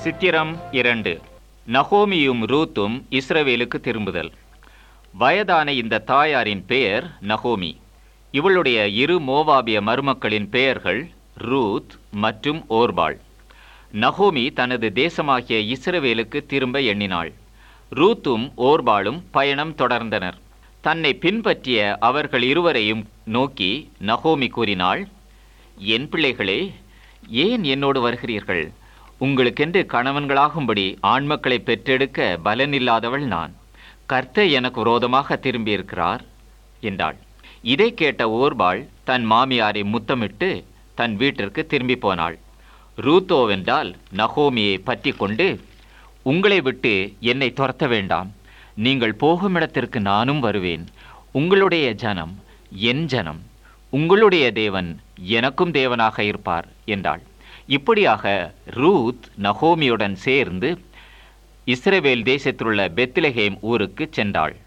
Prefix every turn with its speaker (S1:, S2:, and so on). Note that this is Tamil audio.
S1: சித்திரம் 2. நகோமியும் ரூத்தும் இஸ்ரவேலுக்கு திரும்புதல். வயதான இந்த தாயாரின் பெயர் நகோமி. இவளுடைய இரு மோவாபிய மருமக்களின் பெயர்கள் ரூத் மற்றும் ஓர்பாள். நகோமி தனது தேசமாகிய இஸ்ரவேலுக்கு திரும்ப எண்ணினாள். ரூத்தும் ஓர்பாளும் பயணம் தொடர்ந்தனர். தன்னை பின்பற்றிய அவர்கள் இருவரையும் நோக்கி நகோமி கூறினாள், என் பிள்ளைகளே, ஏன் என்னோடு வருகிறீர்கள்? உங்களுக்கென்று கணவன்களாகும்படி ஆண்மக்களை பெற்றெடுக்க பலனில்லாதவள் நான். கர்த்தர் எனக்கு விரோதமாக திரும்பியிருக்கிறார் என்றாள். இதை கேட்ட ஓர்பாள் தன் மாமியாரை முத்தமிட்டு தன் வீட்டிற்கு திரும்பி போனாள். ரூத்தோவென்றால் நகோமியை பற்றி கொண்டு, உங்களை விட்டு என்னை துரத்த வேண்டாம், நீங்கள் போகும் இடத்திற்கு நானும் வருவேன். உங்களுடைய ஜனம் என் ஜனம், உங்களுடைய தேவன் எனக்கும் தேவனாக இருப்பார் என்றாள். இப்படியாக ரூத் நகோமியுடன் சேர்ந்து இஸ்ரவேல் தேசத்திலுள்ள பெத்லெகேம் ஊருக்கு சென்றாள்.